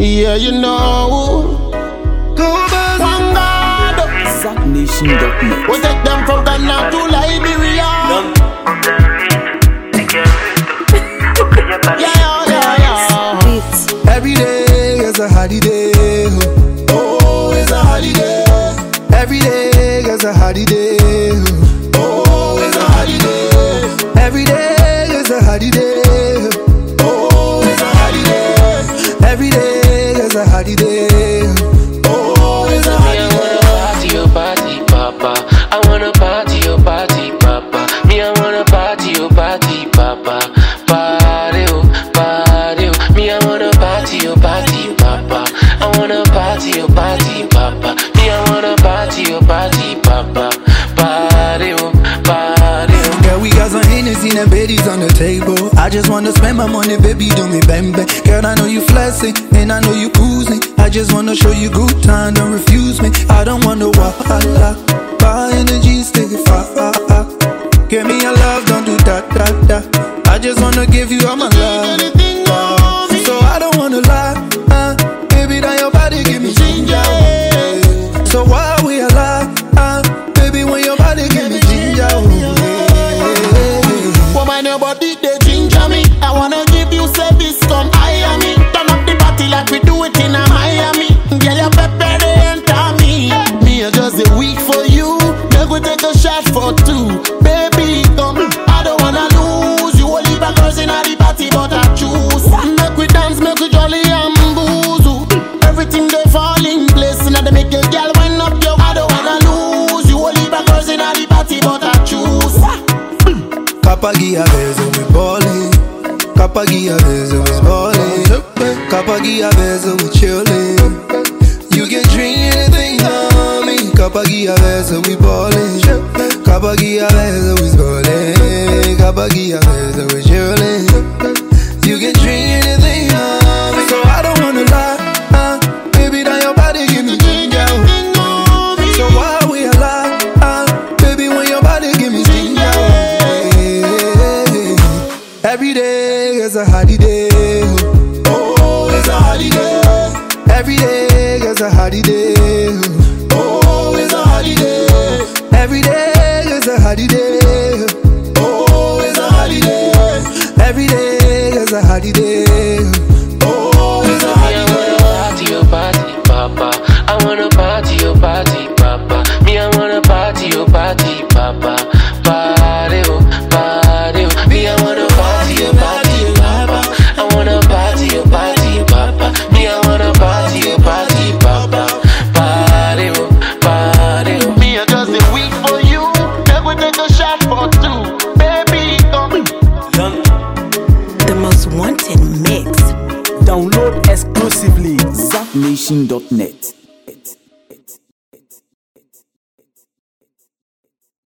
Yeah, you know. Wangado. ZachNation.net. We take them from Ghana to Liberia. Yeah. Every day is a holiday. Oh, it's a holiday. Every day is a holiday. Oh, it's a holiday. Every day is a holiday. Oh, it's a holiday. Every day is a holiday. Oh, it's a holiday. Me, I wanna party, oh party, papa. I wanna party, oh party, papa. Me, I wanna party, oh party, papa. Party, oh, party, oh. Me, I wanna party, oh party, papa. I wanna party, oh party, papa. Me, I wanna party, oh party, papa. Party, oh, party, oh. Girl, we got some Hennessy and baddies on the table. I just wanna spend my money, baby, do me bang bang. Girl, I know you flexing, and I know you cruising. I just wanna show you good time, don't refuse me. I don't wanna wahala. Buy energy, stay far. Give me your love, don't do that. I just wanna give you all my love. So I don't wanna lie, baby, that your body give me ginger. So while we alive, baby, when your body give me ginger. Woman, your body, they ginger me. I wanna give you service, come hire me. Turn up the party like we do it in a Miami. Girl, your pepper, they enter me. Me, I just a week for you. Make we take a shot for two. Baby, come, I don't wanna lose. You will leave a girls in the party, but I choose. Make we dance, make we jolly and booze. Everything they fall in place. Now they make a girl wind up your. I don't wanna lose. You will leave a girls in the party, but I choose. Kapagia bezo we ballin'. Kapagia bezo we ballin'. Kapagia bezo we chillin'. You can drink anything on me. Kapagia bezo we ballin'. Kapagia bezo we ballin'. Kapagia bezo we chillin'. You can drink anything on me. So I don't wanna lie, baby, that your body give me ginger. So while we alive, baby, when your body give me ginger. Every day is a holiday. Oh, it's a holiday. Every day is a holiday. Oh, it's a holiday. Every day is a holiday. Oh, it's a holiday. Every day is a holiday. Oh, it's a Me, I wanna holiday. party, oh party, papa. I wanna party, oh party, papa. Me, I wanna party, oh party, papa. Party, oh, party, oh. Me, I wanna party, oh party, papa. I wanna party, oh party, papa. Me, I wanna party, oh party, papa. Party, oh, party, oh. Me, I just a week for you. Make we take a shot for two. Baby, come. The most wanted mix. Download exclusively ZachNation.net.